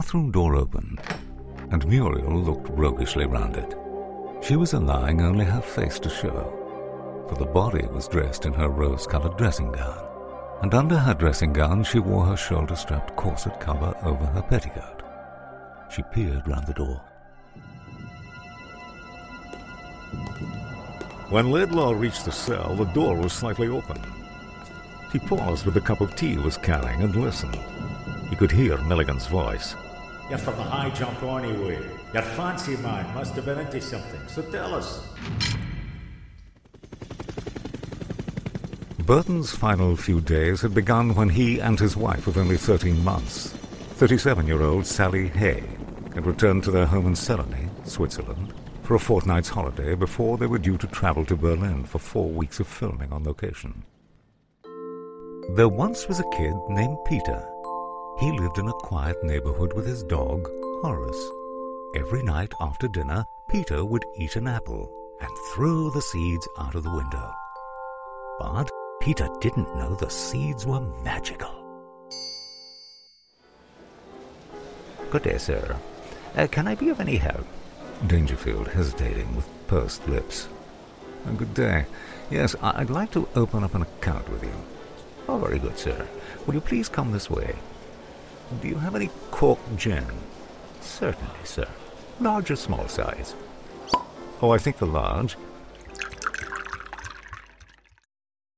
bathroom door opened, and Muriel looked roguishly round it. She was allowing only her face to show, for the body was dressed in her rose-coloured dressing gown, and under her dressing gown she wore her shoulder-strapped corset cover over her petticoat. She peered round the door. When Laidlaw reached the cell, the door was slightly open. He paused with the cup of tea he was carrying and listened. He could hear Milligan's voice. You're from the high jump anyway. Your fancy man must have been into something, so tell us. Burton's final few days had begun when he and his wife of only 13 months, 37-year-old Sally Hay, had returned to their home in Sereny, Switzerland, for a fortnight's holiday before they were due to travel to Berlin for 4 weeks of filming on location. There once was a kid named Peter. He lived in a quiet neighborhood with his dog, Horace. Every night after dinner, Peter would eat an apple and throw the seeds out of the window. But Peter didn't know the seeds were magical. Good day, sir. Can I be of any help? Dangerfield, hesitating with pursed lips. Good day. Yes, I'd like to open up an account with you. Oh, very good, sir. Will you please come this way? Do you have any cork gin? Certainly, sir. Large or small size? Oh, I think the large.